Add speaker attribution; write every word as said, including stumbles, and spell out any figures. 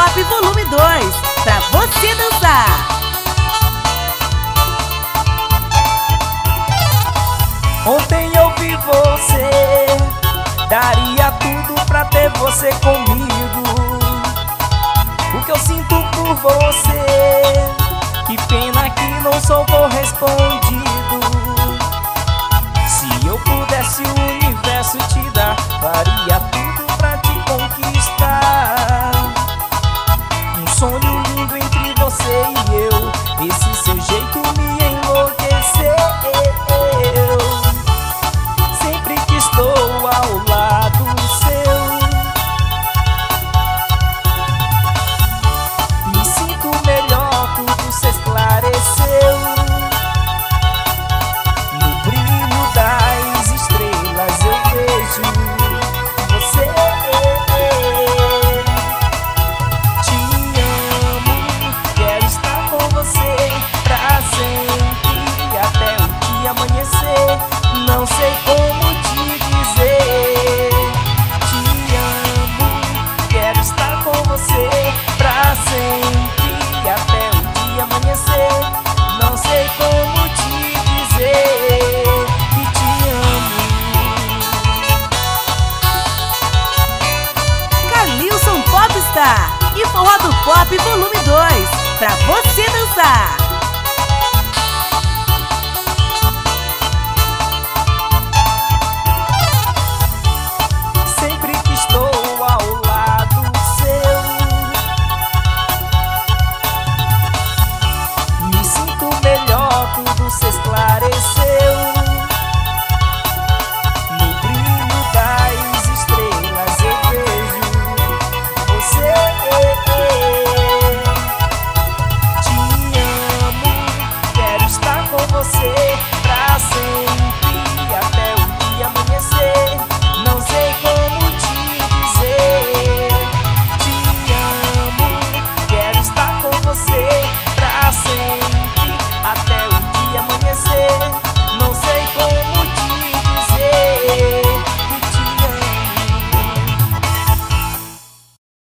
Speaker 1: Pop Volume dois, pra você dançar.
Speaker 2: Ontem eu vi você, daria tudo pra ter você comigo. O que eu sinto por você, que pena que não sou correspondido.